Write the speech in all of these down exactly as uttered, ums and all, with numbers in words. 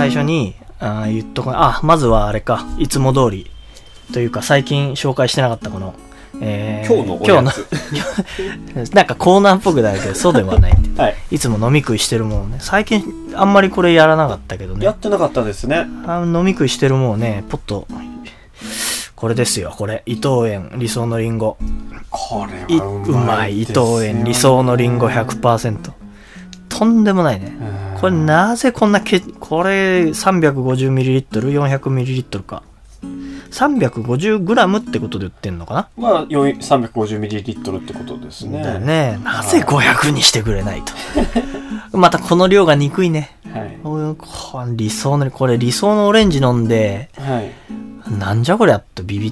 最初にあ言っとこあまずはあれかいつも通りというか最近紹介してなかったこの、えー、 今日のおやつ今日のなんかコーナーっぽくなるけどそうではない、 はい、 いつも飲み食いしてるもんね。最近あんまりこれやらなかったけどね。 やってなかったですね。 あ飲み食いしてるもんね。ポッとこれですよ。これ伊藤園理想のリンゴ。 これはうまいですよね。 うまい伊藤園理想のリンゴ ひゃくパーセント。とんでもないね。これなぜこんなけこれ さんびゃくごじゅうミリリットル よんひゃくミリリットル か さんびゃくごじゅうグラム ってことで売ってんのかな。 まあ さんびゃくごじゅうミリリットル ってことですね。 だね。なぜごひゃくにしてくれないと。またこの量が憎いね。はい。理想のこれ理想のオレンジ飲んで、はい、なんじゃこりゃとビビって、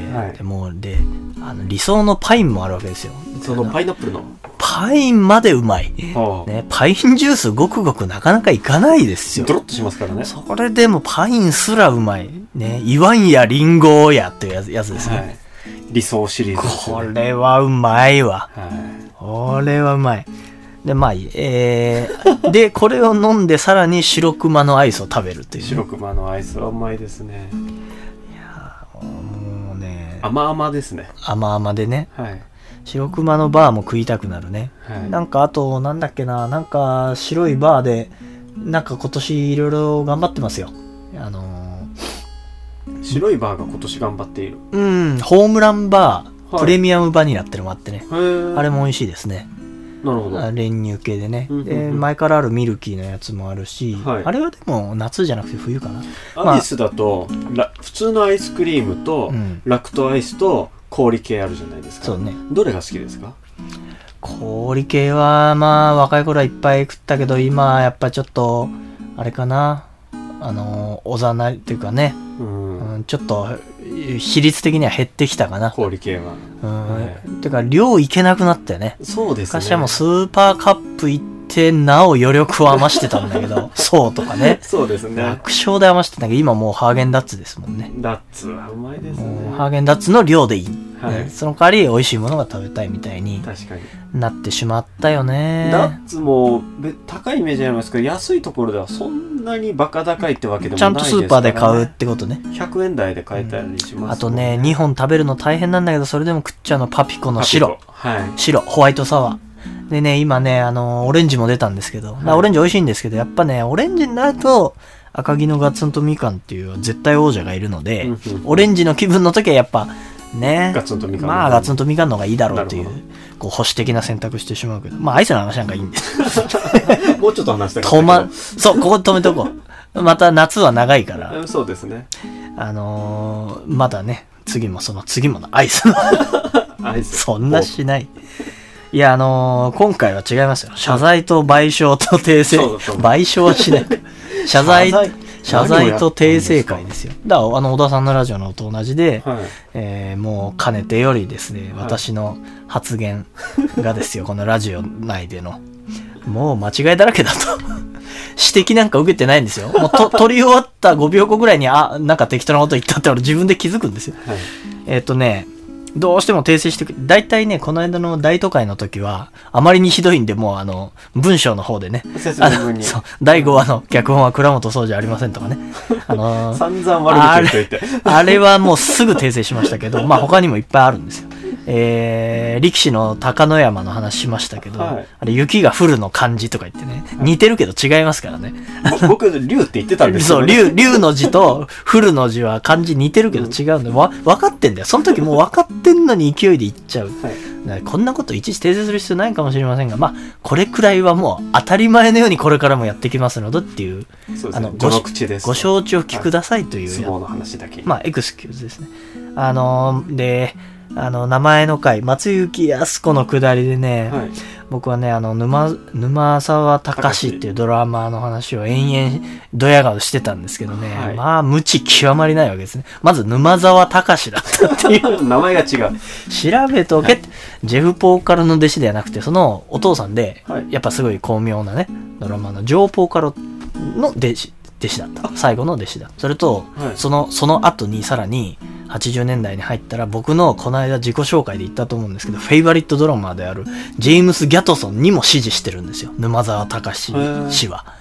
はい、でもうであの理想のパインもあるわけですよ。 そのパイナップルのパインまでうまい、ね、パインジュースごくごくなかなかいかないですよ。 ドロッとしますからね。 それでもパインすらうまいね。言わんやリンゴやっていうやつ、やつですね、はい、 理想シリーズですね。 これはうまいわ、はい、これはうまい。でまあえー、でこれを飲んでさらに白熊のアイスを食べるという、ね、 白熊のアイスはうまいですね。 いやもうね甘々ですね。 甘々でね、 はい、 白熊のバーも食いたくなるね、はい、なんかあとなんだっけな、なんか白いバーでなんか今年いろいろ頑張ってますよ。あのー、白いバーが今年頑張っている。 うんホームランバー、はい、プレミアムバニラってのもあってね、あれも美味しいですね。 なるほど。 練乳系でね、 うんうんうん、 で前からあるミルキーのやつもあるし、はい、あれはでも夏じゃなくて冬かな。 アイスだと、まあ、普通のアイスクリームと、うん、ラクトアイスと氷系あるじゃないですか。 そうね。 どれが好きですか？ 氷系はまあ若い頃はいっぱい食ったけど今やっぱちょっとあれかな、あのおざなりっていうかね、うんうん、ちょっと比率的には減ってきたかな氷系は、 うんはい、てか量いけなくなったよね。 そうですね。 昔はもうスーパーカップ行ってなお余力を余してたんだけどそうとかね。 そうですね。 楽勝で余してたんだけど今もうハーゲンダッツですもんね。 ダッツはうまいですね。 ハーゲンダッツの量でいい、 はい、 ね、その代わり美味しいものが食べたいみたいに確かになってしまったよね。 ダッツも高いイメージありますけど安いところではそんなにバカ高いってわけでもないですからね。 ちゃんとスーパーで買うってことね。 ひゃくえん台で買えたりしますもんね、うん、 あとねにほん食べるの大変なんだけどそれでも食っちゃうのパピコの白、 はい、 白ホワイトサワーでね、今ねあのオレンジも出たんですけど、はい、オレンジ美味しいんですけどやっぱねオレンジになると赤城のガツンとみかんっていう絶対王者がいるので、うんうん、オレンジの気分の時はやっぱねガツンとみかんまあガツンとみかんの方がいいだろうというこう保守的な選択してしまうけど、まあアイスの話なんかいいんですもうちょっと話したかったけど、 ま、そうここで止めとこうまた夏は長いからそうですね。 あのー、まだね次もその次ものアイスのアイスそんなしない。いやあのー、今回は違いますよ。謝罪と賠償と訂正、賠償はしない謝罪謝罪と訂正会ですよ。だからあの小田さんのラジオのと同じで、はい、えー、もうかねてよりですね、はい、私の発言がですよこのラジオ内でのもう間違いだらけだと指摘なんか受けてないんですよ。もうと撮り終わったごびょうごぐらいにあなんか適当なこと言ったって俺自分で気づくんですよ、はい、えっとねどうしても訂正してくれ。大体ねこの間の大都会の時はあまりにひどいんでもうあの文章の方でね説明文にそうだいごわの脚本は倉本総じゃありませんとかね、あのー、 散々悪口言っといてあ, あれはもうすぐ訂正しましたけどまあ他にもいっぱいあるんですよ。えー、力士の高野山の話しましたけど、はい、あれ雪が降るの漢字とか言ってね、はい、似てるけど違いますからね。 僕竜って言ってたんですよ、 ね、そう竜竜の字と降るの字は漢字似てるけど違うんで、わ分かってんだよ。その時もう分かってんのに勢いで言っちゃう、はい、こんなこといちいち訂正する必要ないかもしれませんが、まあこれくらいはもう当たり前のようにこれからもやってきますのでっていう、 そうですね、 あのご口ですご承知を聞くださいという、 はい、相撲の話だけまあエクスキューズですね。あのー、であの名前の回松雪靖子のくだりでね、はい、僕はねあの 沼, 沼沢隆っていうドラマの話を延々ドヤ顔してたんですけどね、はい、まあ無知極まりないわけですね。まず沼沢隆だったっていう名前が違う調べとけって、はい、ジェフ・ポーカロの弟子ではなくてそのお父さんで、はい、やっぱすごい巧妙なねドラマのジョー・ポーカロの弟子弟子だった最後の弟子だ。それと、はい、そのその後にさらにはちじゅうねんだいに入ったら僕のこの間自己紹介で言ったと思うんですけどフェイバリットドラマーであるジェームス・ギャトソンにも支持してるんですよ沼沢隆氏は。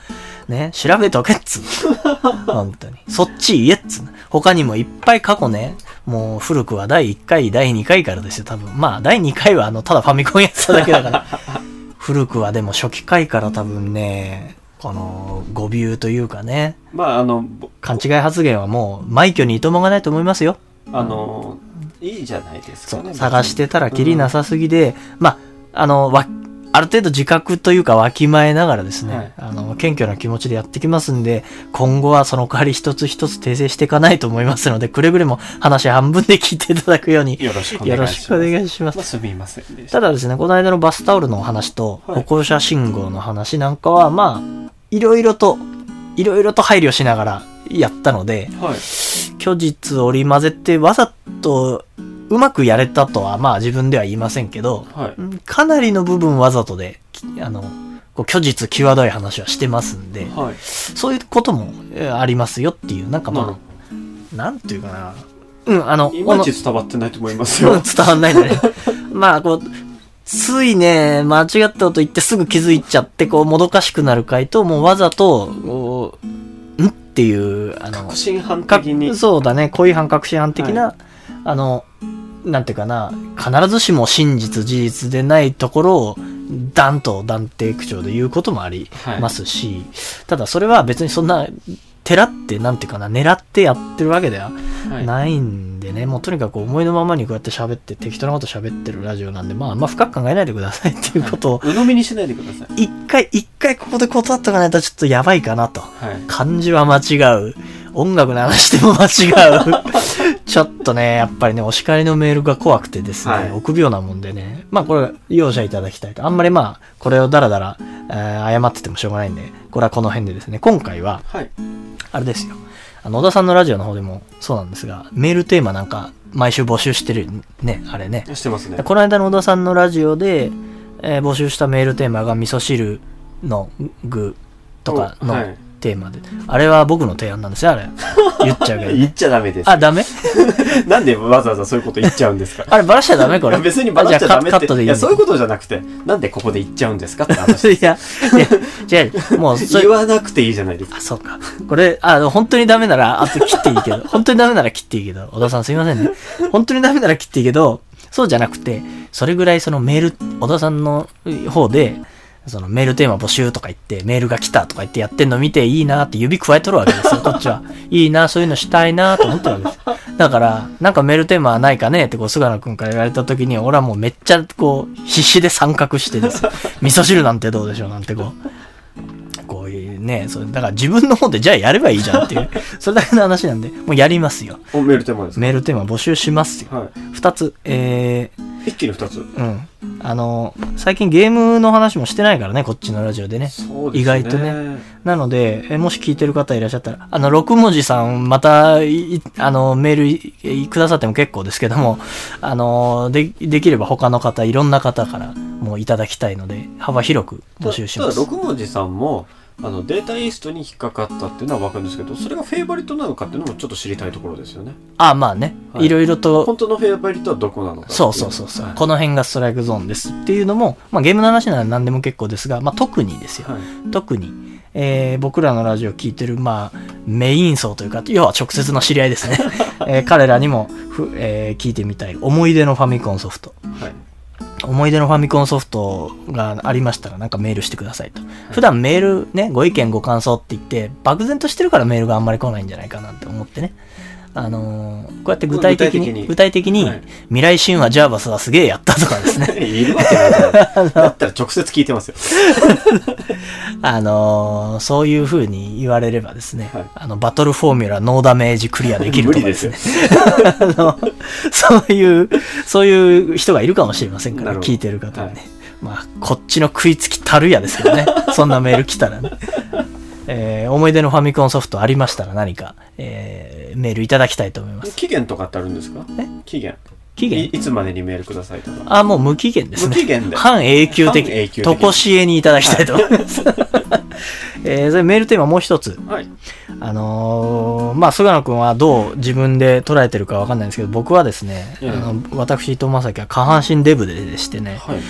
ね、調べとけっつう本当に。そっち言えっつう他にもいっぱい過去ね、もう古くはだいいっかい、だいにかいからですよ、多分。まあ、だいにかいはあの、ただファミコンやってただけだから。古くはでも初期回から多分ね、この、語尾というかね。 まあ、あの、 勘違い発言はもう、枚挙にいともがないと思いますよ。 あの、いいじゃないですかね。 そう、探してたらキリなさすぎで、うん、まあ、あの、わ、ある程度自覚というかわきまえながらですね、はい、あの、謙虚な気持ちでやってきますんで、今後はその代わり一つ一つ訂正していかないと思いますので、くれぐれも話半分で聞いていただくように、 よろしくお願いします。よろしくお願いします。 まあ、すみませんでした。 ただですね、この間のバスタオルのお話と、歩行者信号の話なんかは、まあ、いろいろと、いろいろと配慮しながらやったので、はい、虚実織り交ぜてわざと、うまくやれたとは、まあ自分では言いませんけど、はい、かなりの部分わざとで、あの、こう虚実際どい話はしてますんで、はい、そういうこともありますよっていう、なんかまあ、なんていうかな、うん、あの、 いまいち伝わってないと思いますよ。 伝わんないんだね。まあ、こう、ついね、間違ったこと言ってすぐ気づいちゃって、こう、もどかしくなる回と、もうわざと、こう、んっていう、あの、 確信犯的に。 そうだね、恋犯確信犯的な、はい、あの、なんていうかな、必ずしも真実事実でないところを断と断定口調で言うこともありますし、はい、ただそれは別にそんなてらってなんていうかな狙ってやってるわけではないんでね、はい、もうとにかく思いのままにこうやって喋って適当なこと喋ってるラジオなんで、まああんま深く考えないでくださいっていうことを、 はい、鵜呑みにしないでください。 一回一回ここで断っとかないとちょっとやばいかなと、はい、漢字は間違う、音楽の話でも間違うちょっとねやっぱりねお叱りのメールが怖くてですね、はい、臆病なもんでね、まあこれ容赦いただきたいと、あんまりまあこれをダラダラ、えー、謝っててもしょうがないんで、これはこの辺でですね、今回は、はい、あれですよ、あの小田さんのラジオの方でもそうなんですが、メールテーマなんか毎週募集してるね、あれね、 してますね。 この間の小田さんのラジオで、えー、募集したメールテーマが味噌汁の具とかの、はい、テーマで、あれは僕の提案なんですよ、あれ言っちゃうけど、ね、 言っちゃダメです。 あ、ダメなんでわざわざそういうこと言っちゃうんですかあれバラしちゃダメこれ。 別にバラしちゃダメって、いやそういうことじゃなくて、なんでここで言っちゃうんですかって話です。 いやいやじゃあもう言わなくていいじゃないですか。 あ、そうか、これあ本当にダメならあと切っていいけど本当にダメなら切っていいけど、小田さんすいませんね、本当にダメなら切っていいけど、そうじゃなくて、それぐらいそのメール、小田さんの方でそのメールテーマ募集とか言ってメールが来たとか言ってやってんの見ていいなって指加えとるわけですよ、こっちは。いいな、そういうのしたいなと思ってるわけですよ。だからなんかメールテーマはないかねってこう菅野くんから言われた時に、俺はもうめっちゃこう必死で参画してです味噌汁なんてどうでしょうなんてこうこういうね、それだから自分の方でじゃあやればいいじゃんっていうそれだけの話なんで、もうやりますよ。 おメールテーマですか。 メールテーマ募集しますよ、はい、ふたつ、えー、一気にふたつ、 うん、あの最近ゲームの話もしてないからね、こっちのラジオで ね, そうですね、意外とね。なのでえもし聞いてる方いらっしゃったら、あの六文字さんまたあのメールくださっても結構ですけども、あの で, できれば他の方、いろんな方からもういただきたいので幅広く募集します。 ただ六文字さんもあのデータイーストに引っかかったっていうのは分かるんですけど、それがフェイバリットなのかっていうのもちょっと知りたいところですよね。 ああ、まあね、はい、いろいろと本当のフェイバリットはどこなのか、 そうそうそうそう、はい、この辺がストライクゾーンですっていうのも、まあ、ゲームの話なら何でも結構ですが、まあ、特にですよ、はい、特に、えー、僕らのラジオを聞いてる、まあ、メイン層というか、要は直接の知り合いですね、えー、彼らにもふ、えー、聞いてみたい思い出のファミコンソフト、はい、思い出のファミコンソフトがありましたらなんかメールしてくださいと、はい、普段メールね、ご意見ご感想って言って漠然としてるからメールがあんまり来ないんじゃないかなって思ってね、あのー、こうやって具体的に具体的に、はい、未来神話ジャーバスはすげえやったとかですねいるわけないじゃないだったら直接聞いてますよあのー、そういう風に言われればですね、はい、あのバトルフォーミュラノーダメージクリアできるとかですねあのそういうそういう人がいるかもしれませんから、聞いてる方はね、はい、まあこっちの食いつきたるやですけどねそんなメール来たらねえー、思い出のファミコンソフトありましたら何か、えー、メールいただきたいと思います。 期限とかってあるんですか？え？期限。 期限い, いつまでにメールくださいとか。 あ、もう無期限ですね。 無期限で。 半永久的。とこしえにいただきたいと思います。はい、えー、それメールテーマもう一つ。はい。あのー、まあ、菅野くんはどう自分で捉えてるかわかんないんですけど、僕はですね、あの私、伊藤正樹は下半身デブででしてね、はい、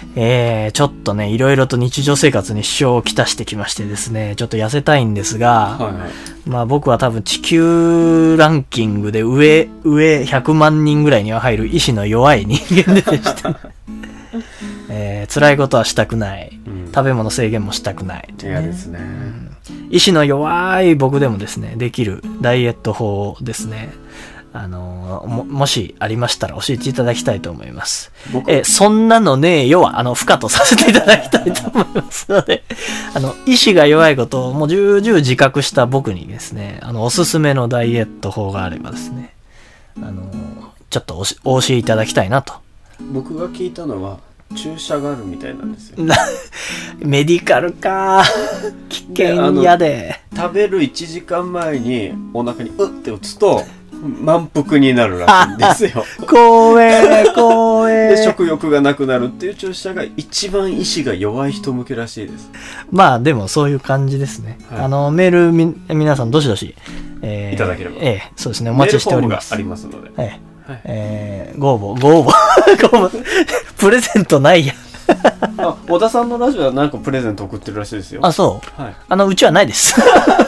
えー、ちょっとね、いろいろと日常生活に支障をきたしてきましてですね、ちょっと痩せたいんですが、はいはい、まあ僕は多分地球ランキングで上、上ひゃくまんにんぐらいには入る意志の弱い人間ででして、えー、辛いことはしたくない、うん、食べ物制限もしたくない、 ね。嫌ですね、うん。 意志の弱い僕でもですね、できるダイエット法ですね。あのー、も、もしありましたら教えていただきたいと思います。え、そんなのねえよは、あの、付加とさせていただきたいと思いますので、あの、意志が弱いことをもう重々自覚した僕にですね、あの、おすすめのダイエット法があればですね、あのー、ちょっとおし、お教えいただきたいなと。 僕が聞いたのは、注射があるみたいなんですよ。 メディカルか危険やで。 食べるいちじかんまえにお腹にうって打つと、満腹になるらしいんですよ。 怖え、怖え。 で、食欲がなくなるっていう注射が一番意志が弱い人向けらしいです。 まあ、でもそういう感じですね。はい、あの、メールみ、皆さんどしどし、 えー、いただければ。 ええ、そうですね。お待ちしております。 メールフォームがありますので。 ええ。はい、えー、ご応募、ご応募。ご応募。プレゼントないや。 あ、小田さんのラジオは何個プレゼント送ってるらしいですよ。 あ、そう。 はい。 あの、うちはないです。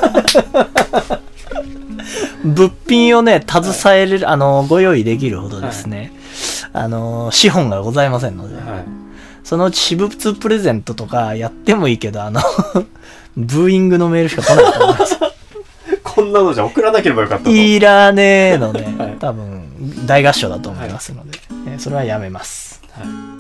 物品をね、携えれる、あの、ご用意できるほどですね、はい、あの、資本がございませんので、はい、そのうち私物プレゼントとかやってもいいけど、あの、ブーイングのメールしか来ないと思います。 こんなのじゃ送らなければよかったと。 いらねえのね、はい、多分、大合唱だと思いますので、はい、それはやめます。はい。